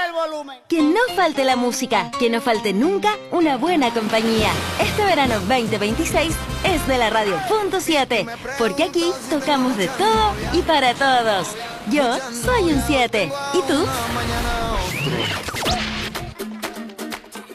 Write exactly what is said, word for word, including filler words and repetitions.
el volumen. Que no falte la música, que no falte nunca una buena compañía. Este verano veinte veintiséis es de la Radio Punto siete, porque aquí tocamos de todo y para todos. Yo soy un siete. ¿Y tú?